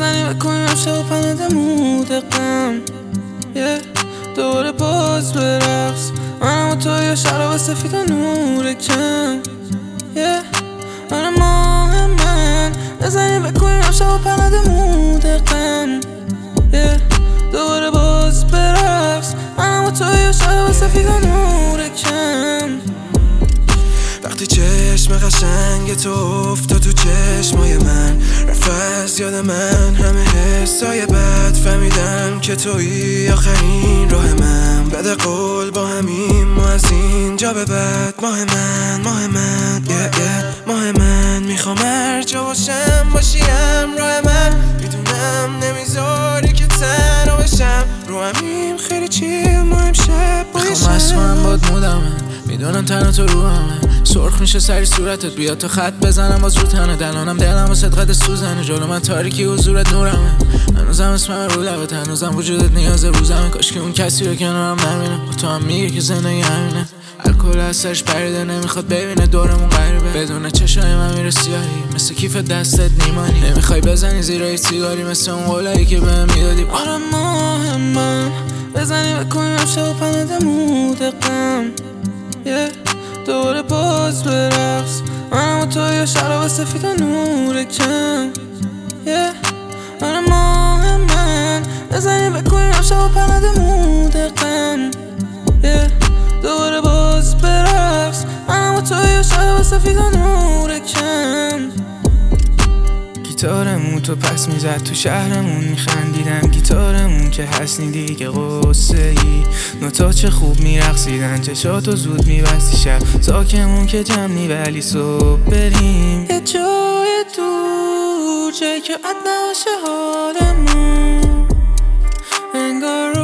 بزنی بکنیم امشب و پنده مودقم دوباره باز برقص منم و تو یا شراب سفید و نور کم آره ماه من بزنی بکنیم امشب و پنده مودقم دوباره باز برقص منم و تو یا شراب سفید و نور کم. وقتی چشم قشنگ تو افتاد تو چشمای من رفت از یاد من همه حسای بد فهمیدم که تویی آخرین راه من بده قول با همین ما از اینجا به بعد ماه من ماه من میخوام هر جا باشم باشیم راه من میدونم نمیذاری که تنها بشم رو همین خیلی چیل ما امشب میخوام از کنم باد مودمه میدونم تنها تو رو همه سرخ میشه سری صورتت بیاد تا خط بزنم باز رو تنه دلانم دلم و صدقت سوزنه جلو من تاریکی حضورت نورمه هنوزم اسمم رو لبت هنوزم وجودت نیاز روزمه کاش که اون کسی رو کنارم نبینه با تو هم میگه که زندگی همینه الکل از سرش پریده نمیخواد ببینه دورمون غریبه بدون چشای من میره سیاهی مثل کیف دستت نیمانی نمیخوای بزنی زیرای سیگاری مثل اون قولایی که بهم میدادی آره ماه من بزنی بکنیم امشب و پنده مودقم دوباره باز برقص منم و تو یا شراب سفید و نور کم آره ماه من بزنی بکنیم امشب و پنده مودقم دوباره باز برقص منم و تو یا شراب سفید و نور کم. گیتارمون تو پس میزد تو شهرمون میخندیدم گیتارمون که هستی دیگه قصه ای نوتا چه خوب میرقصیدن چشاتو زود میبستی شب ساکمون که جمنی ولی صبح بریم یه جای دور جایی که عد نباشه حالمون انگار